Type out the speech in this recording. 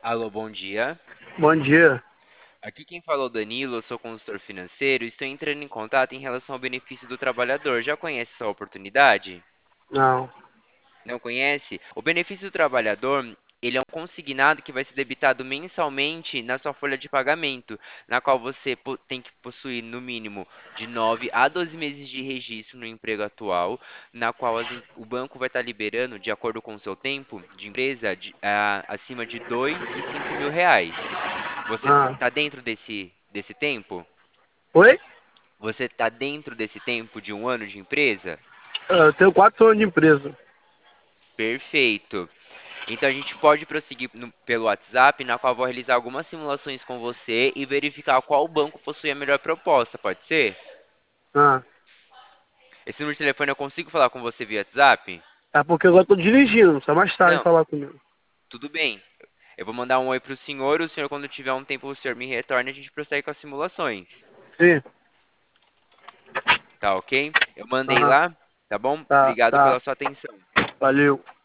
Alô, bom dia. Bom dia. Aqui quem falou é o Danilo, eu sou consultor financeiro e estou entrando em contato em relação ao benefício do trabalhador. Já conhece essa oportunidade? Não. Não conhece? O benefício do trabalhador, ele é um consignado que vai ser debitado mensalmente na sua folha de pagamento, na qual você tem que possuir no mínimo de 9 a 12 meses de registro no emprego atual, na qual o banco vai estar liberando, de acordo com o seu tempo de empresa, acima de 2 e 5 mil reais. Você Ah. está dentro desse tempo? Oi? Você está dentro desse tempo de um ano de empresa? Eu tenho 4 anos de empresa. Perfeito. Então a gente pode prosseguir pelo WhatsApp, na qual eu vou realizar algumas simulações com você e verificar qual banco possui a melhor proposta, pode ser? Ah. Esse número de telefone eu consigo falar com você via WhatsApp? É porque agora eu tô dirigindo, só mais tarde Não, falar comigo. tudo bem. Eu vou mandar um oi pro senhor, o senhor, quando tiver um tempo, o senhor me retorna e a gente prossegue com as simulações. Sim. Tá ok? Eu mandei Aham. lá, tá bom? Tá, Obrigado tá. pela sua atenção. Valeu.